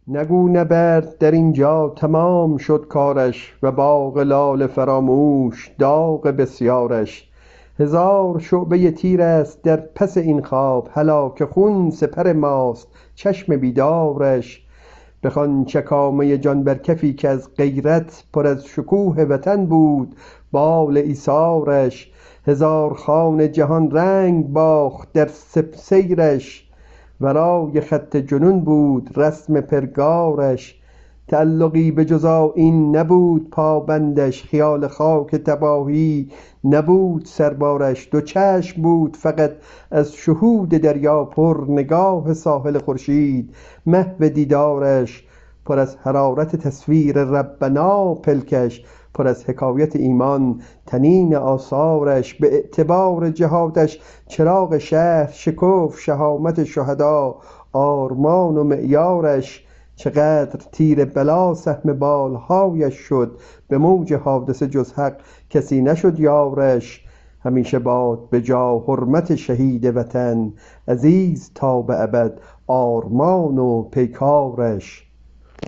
نگو نبرد در اینجا تمام شد کارش، و باغ لاله فراموش داغ بسیارش. هزار شعبه تیر است در پس این خواب، هلاک خون سپر ماست چشم بیدارش. بخوان چکامه جان بر کفی که از غیرت پر از شکوه وطن بود بال ایثارش. هزار خان جهان رنگ باخت در سیرش، ورای خط جنون بود رسم پرگارش. تعلقی به جز آیین نبود پابندش، خیال خاک تباهی نبود سربارش. دو چشم بود فقط از شهود دریا پر، نگاه ساحل خورشید محو دیدارش. پر از حرارت تصویر ربنا پلکش، پر از حکایت ایمان تنین آثارش. به اعتبار جهادش چراغ شهر شکفت، شهامت شهدا آرمان و معیارش. چقدر تیر بلا سهم بالهایش شد، به موج حادثه جز حق کسی نشد یارش. همیشه باد به جا حرمت شهید وطن، عزیز تا به ابد آرمان و پیکارش.